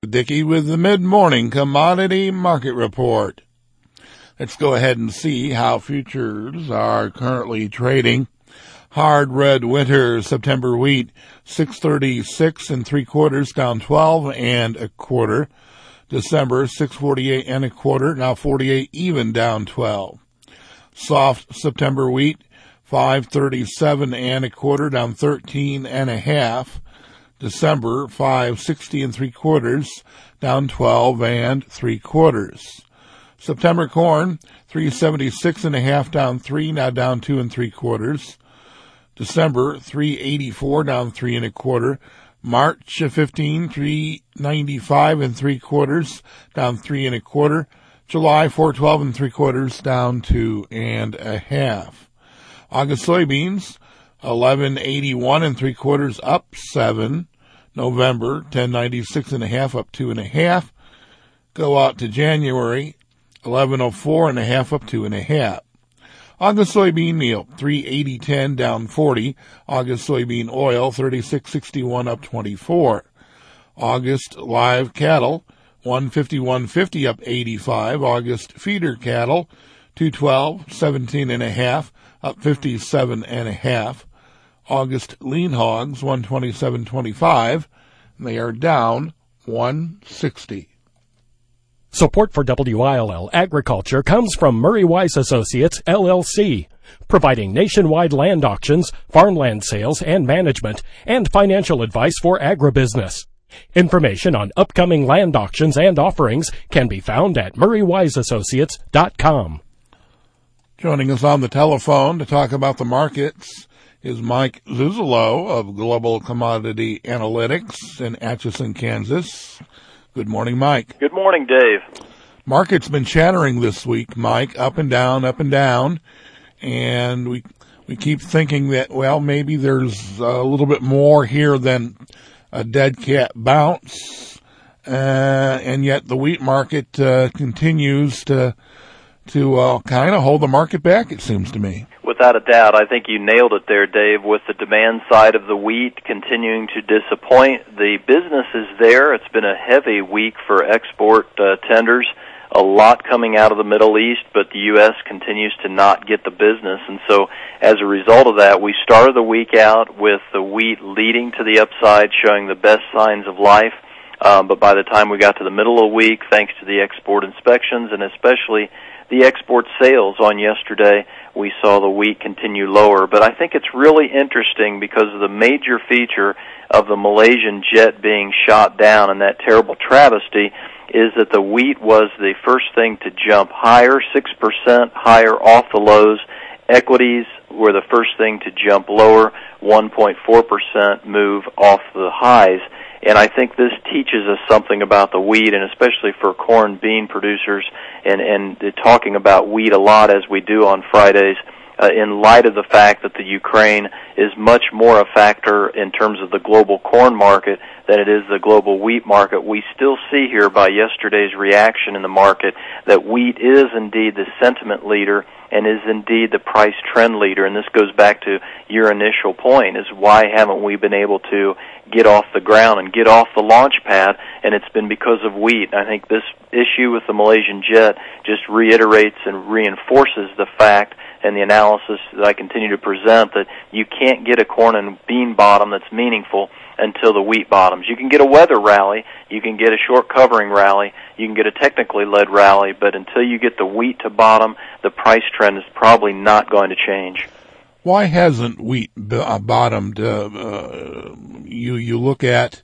Dickey with the mid-morning commodity market report. Let's go ahead and see how futures are currently trading. Hard red winter September wheat 636 3/4 down 12 1/4. December 648 1/4, now 48 even down 12. Soft September wheat 537 1/4 down 13 1/2. December 560 3/4 down 12 3/4. September corn 376 1/2 down 3, now down 2 3/4. December 384 down 3 1/4. March 15 395 3/4 down 3 1/4. July 412 3/4 down 2 1/2. August soybeans 1181 3/4 up 7. November 1096 1/2 up 2 1/2. Go out to January 1104 1/2 up 2 1/2. August soybean meal 380.10 down 40. August soybean oil 36.61 up 24. August live cattle 151.50 up 85. August feeder cattle 212 17 1/2 up 57 1/2. August lean hogs 127.25. They are down 160. Support for WILL Agriculture comes from Murray Wise Associates, LLC, providing nationwide land auctions, farmland sales and management, and financial advice for agribusiness. Information on upcoming land auctions and offerings can be found at murraywiseassociates.com. Joining us on the telephone to talk about the markets is Mike Zuzolo of Global Commodity Analytics in Atchison, Kansas. Good morning, Mike. Good morning, Dave. Market's been chattering this week, Mike, up and down, and we keep thinking that, well, maybe there's a little bit more here than a dead cat bounce, and yet the wheat market continues to kind of hold the market back, it seems to me. Without a doubt, I think you nailed it there, Dave, with the demand side of the wheat continuing to disappoint. The business is there. It's been a heavy week for export tenders, a lot coming out of the Middle East, but the U.S. continues to not get the business. And so as a result of that, we started the week out with the wheat leading to the upside, showing the best signs of life. But by the time we got to the middle of the week, thanks to the export inspections and especially the export sales on yesterday, we saw the wheat continue lower. But I think it's really interesting because of the major feature of the Malaysian jet being shot down and that terrible travesty is that the wheat was the first thing to jump higher, 6% higher off the lows. Equities were the first thing to jump lower, 1.4% move off the highs. And I think this teaches us something about the wheat, and especially for corn bean producers, and talking about wheat a lot as we do on Fridays, in light of the fact that the Ukraine is much more a factor in terms of the global corn market than it is the global wheat market. We still see here by yesterday's reaction in the market that wheat is indeed the sentiment leader and is indeed the price trend leader. And this goes back to your initial point, is why haven't we been able to get off the ground and get off the launch pad? And it's been because of wheat. I think this issue with the Malaysian jet just reiterates and reinforces the fact and the analysis that I continue to present that you can't get a corn and bean bottom that's meaningful until the wheat bottoms. You can get a weather rally, you can get a short covering rally, you can get a technically led rally, but until you get the wheat to bottom, the price trend is probably not going to change. Why hasn't wheat bottomed? You look at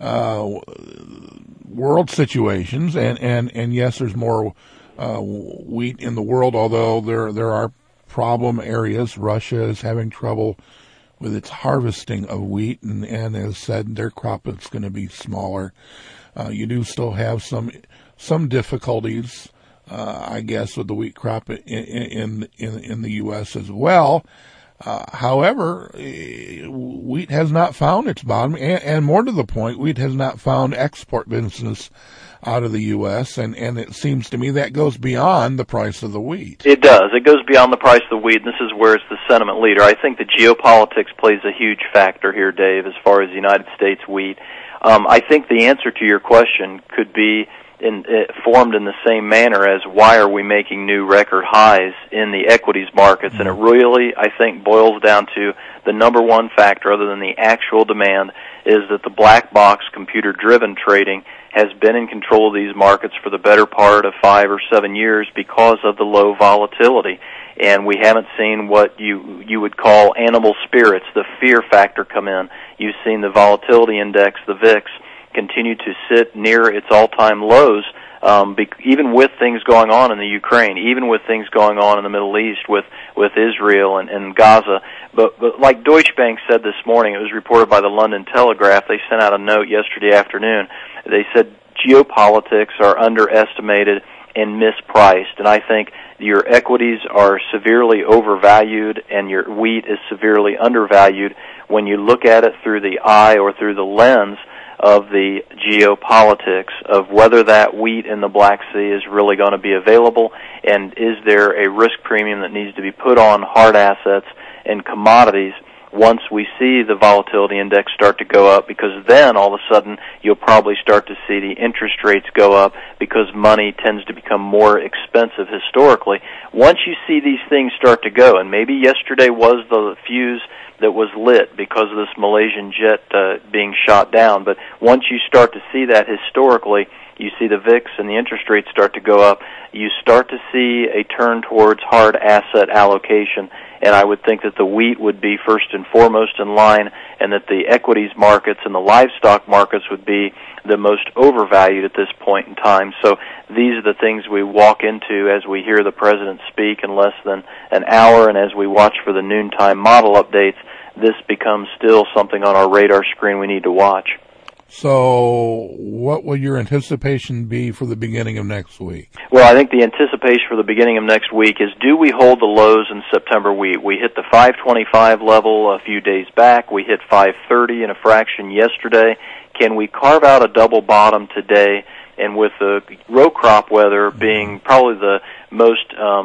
world situations, and yes, there's more wheat in the world, although there are problem areas. Russia is having trouble with its harvesting of wheat, and as said, their crop is going to be smaller. You do still have some difficulties, I guess, with the wheat crop in the U.S. as well. However, wheat has not found its bottom, and more to the point, wheat has not found export business out of the U.S., and it seems to me that goes beyond the price of the wheat. It does. It goes beyond the price of the wheat, and this is where it's the sentiment leader. I think the geopolitics plays a huge factor here, Dave, as far as the United States wheat. I think the answer to your question could be formed in the same manner as why are we making new record highs in the equities markets, and it really, I think, boils down to the number one factor other than the actual demand is that the black box computer-driven trading has been in control of these markets for the better part of 5 or 7 years because of the low volatility. And we haven't seen what you would call animal spirits, the fear factor, come in. You've seen the volatility index, the VIX, continue to sit near its all-time lows, even with things going on in the Ukraine, even with things going on in the Middle East with Israel and Gaza. But like Deutsche Bank said this morning, it was reported by the London Telegraph, they sent out a note yesterday afternoon. They said geopolitics are underestimated and mispriced, and I think your equities are severely overvalued and your wheat is severely undervalued when you look at it through the eye or through the lens of the geopolitics of whether that wheat in the Black Sea is really going to be available, and is there a risk premium that needs to be put on hard assets and commodities once we see the volatility index start to go up, because then all of a sudden you'll probably start to see the interest rates go up because money tends to become more expensive historically. Once you see these things start to go, and maybe yesterday was the fuse that was lit because of this Malaysian jet being shot down, but once you start to see that historically, you see the VIX and the interest rates start to go up, you start to see a turn towards hard asset allocation, and I would think that the wheat would be first and foremost in line, and that the equities markets and the livestock markets would be the most overvalued at this point in time. So these are the things we walk into as we hear the President speak in less than an hour, and as we watch for the noontime model updates, this becomes still something on our radar screen we need to watch. So what will your anticipation be for the beginning of next week? Well, I think the anticipation for the beginning of next week is, do we hold the lows in September wheat? We hit the 525 level a few days back. We hit 530 and a fraction yesterday. Can we carve out a double bottom today? And with the row crop weather being probably the most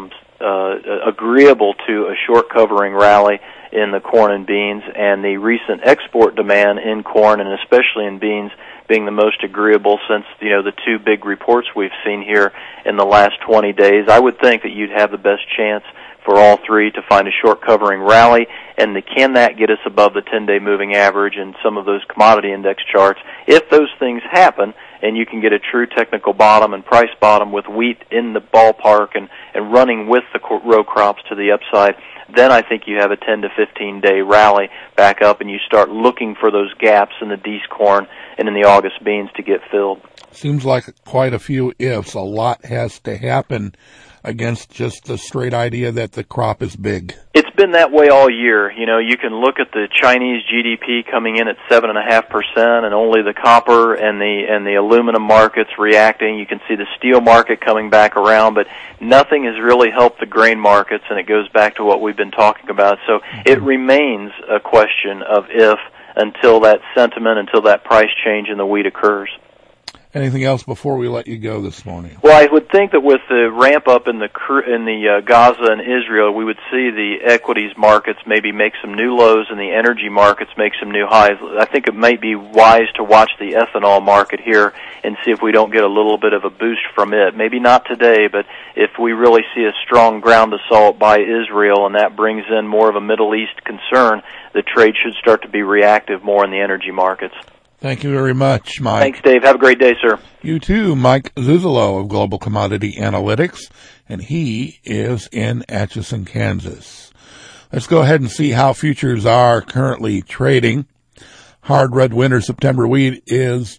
agreeable to a short covering rally in the corn and beans, and the recent export demand in corn and especially in beans being the most agreeable since, the two big reports we've seen here in the last 20 days, I would think that you'd have the best chance for all three to find a short covering rally. And can that get us above the 10-day moving average and some of those commodity index charts? If those things happen, and you can get a true technical bottom and price bottom with wheat in the ballpark and running with the row crops to the upside, then I think you have a 10 to 15-day rally back up, and you start looking for those gaps in the Dees corn and in the August beans to get filled. Seems like quite a few ifs. A lot has to happen against just the straight idea that the crop is big. It's been that way all year. You can look at the Chinese GDP coming in at 7.5%, and only the copper and the aluminum markets reacting. You can see the steel market coming back around, but nothing has really helped the grain markets, and it goes back to what we've been talking about. So it remains a question of if until that sentiment, until that price change in the wheat occurs. Anything else before we let you go this morning? Well, I would think that with the ramp up in the Gaza and Israel, we would see the equities markets maybe make some new lows and the energy markets make some new highs. I think it might be wise to watch the ethanol market here and see if we don't get a little bit of a boost from it. Maybe not today, but if we really see a strong ground assault by Israel and that brings in more of a Middle East concern, the trade should start to be reactive more in the energy markets. Thank you very much, Mike. Thanks, Dave. Have a great day, sir. You too, Mike Zuzolo of Global Commodity Analytics, and he is in Atchison, Kansas. Let's go ahead and see how futures are currently trading. Hard red winter September wheat is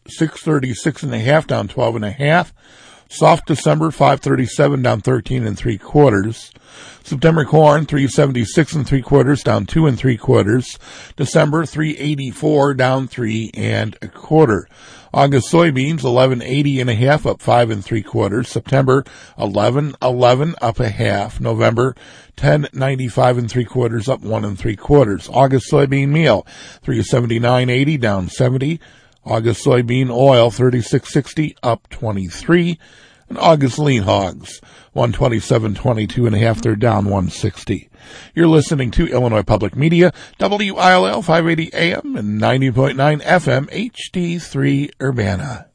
636.5, down 12.5. Soft December 537, down 13 3/4. September corn 376 3/4, down 2 3/4. December 384, down 3 1/4. August soybeans 1180.5, up 5 3/4. September 1111, up a half. November 1095 3/4, up 1 3/4. August soybean meal 379.80, down 70. August soybean oil 36.60, up 23. And August lean hogs, 127.22.5. They're down 160. You're listening to Illinois Public Media, WILL 580 AM and 90.9 FM HD3 Urbana.